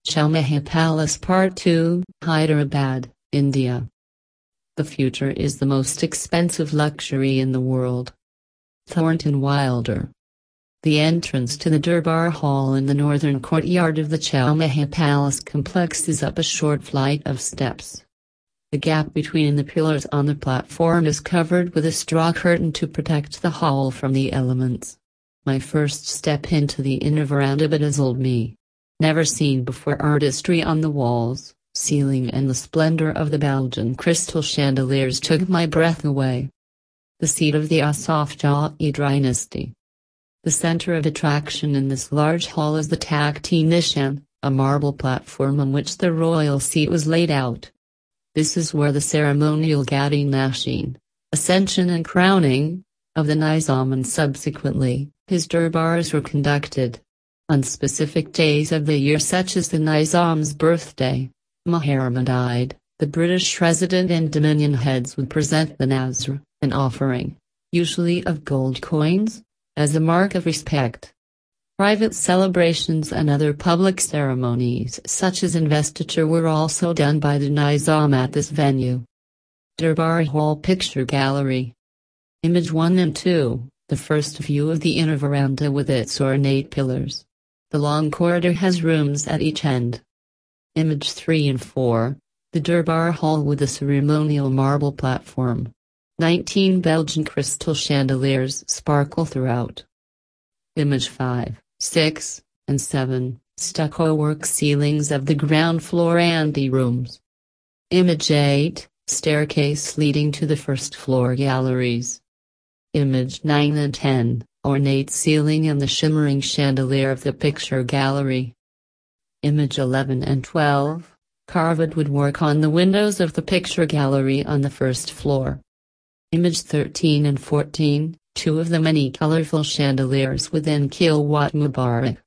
Chowmeha Palace Part 2, Hyderabad, India. The future is the most expensive luxury in the world. Thornton Wilder. The entrance to the Durbar Hall in the northern courtyard of the Chowmeha Palace complex is up a short flight of steps. The gap between the pillars on the platform is covered with a straw curtain to protect the hall from the elements. My first step into the inner veranda bedazzled me. Never seen before artistry on the walls, ceiling and the splendor of the Belgian crystal chandeliers took my breath away. The seat of the Asaf-Jahi dynasty. The center of attraction in this large hall is the Takht-i-Nishan, a marble platform on which the royal seat was laid out. This is where the ceremonial Gadi-Nashin, ascension and crowning, of the Nizam and subsequently, his Durbars were conducted. On specific days of the year such as the Nizam's birthday, Muharram Eid, the British resident and Dominion heads would present the Nazr, an offering, usually of gold coins, as a mark of respect. Private celebrations and other public ceremonies such as investiture were also done by the Nizam at this venue. Durbar Hall Picture Gallery. Image 1 and 2, the first view of the inner veranda with its ornate pillars. The long corridor has rooms at each end. Image 3 and 4, the Durbar Hall with a ceremonial marble platform. 19 Belgian crystal chandeliers sparkle throughout. Image 5, 6, and 7, stucco work ceilings of the ground floor anterooms. Image 8, staircase leading to the first floor galleries. Image 9 and 10, ornate ceiling and the shimmering chandelier of the picture gallery. Image 11 and 12, carved woodwork on the windows of the picture gallery on the first floor. Image 13 and 14, two of the many colorful chandeliers within Kilwat Mubarak.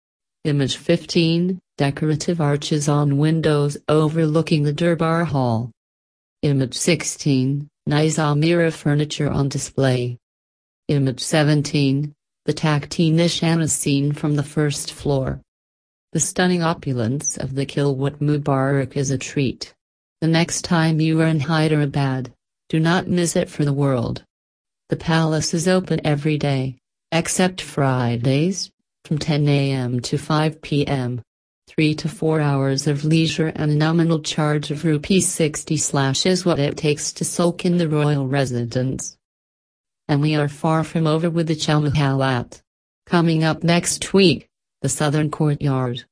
Image 15, decorative arches on windows overlooking the Durbar Hall. Image 16, Nizam era furniture on display. Image 17, the Takht-i-Nishan is seen from the first floor. The stunning opulence of the Kilwat Mubarak is a treat. The next time you are in Hyderabad, do not miss it for the world. The palace is open every day, except Fridays, from 10 a.m. to 5 p.m. 3 to 4 hours of leisure and a nominal charge of ₹60 is what it takes to soak in the royal residence. And we are far from over with the Chowmeha. Coming up next week, the Southern Courtyard.